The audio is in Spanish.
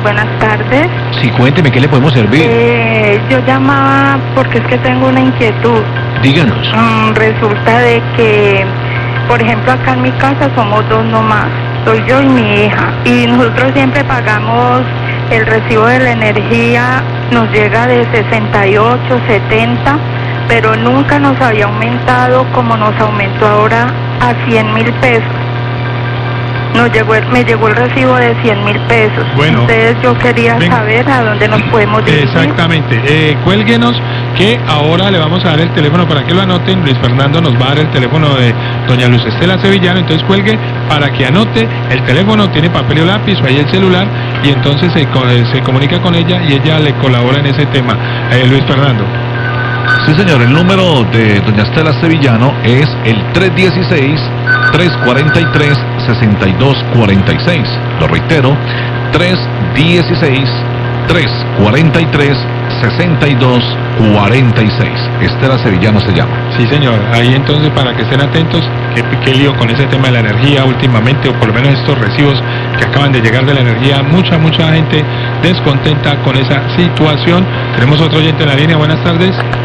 buenas tardes. Sí, cuénteme, ¿qué le podemos servir? Yo llamaba porque es que tengo una inquietud. Díganos. Resulta de que, por ejemplo, acá en mi casa somos dos nomás. Soy yo y mi hija. Y nosotros siempre pagamos el recibo de la energía, nos llega de 68, 70, pero nunca nos había aumentado como nos aumentó ahora a 100.000 pesos. Me llegó el recibo de 100.000 pesos. Bueno, entonces yo quería saber a dónde nos podemos dirigir. Exactamente, cuélguenos que ahora le vamos a dar el teléfono para que lo anoten. Luis Fernando nos va a dar el teléfono de doña Luz Estela Sevillano, entonces cuelgue para que anote el teléfono, tiene papel o lápiz o ahí el celular y entonces se comunica con ella y ella le colabora en ese tema. Luis Fernando. Sí, señor, el número de doña Estela Sevillano es el 316-343-6246. Lo reitero, 316-343-6246. Estela Sevillano se llama. Sí, señor, ahí entonces para que estén atentos, qué lío con ese tema de la energía últimamente, o por lo menos estos recibos que acaban de llegar de la energía, mucha gente descontenta con esa situación. Tenemos otro oyente en la línea, buenas tardes.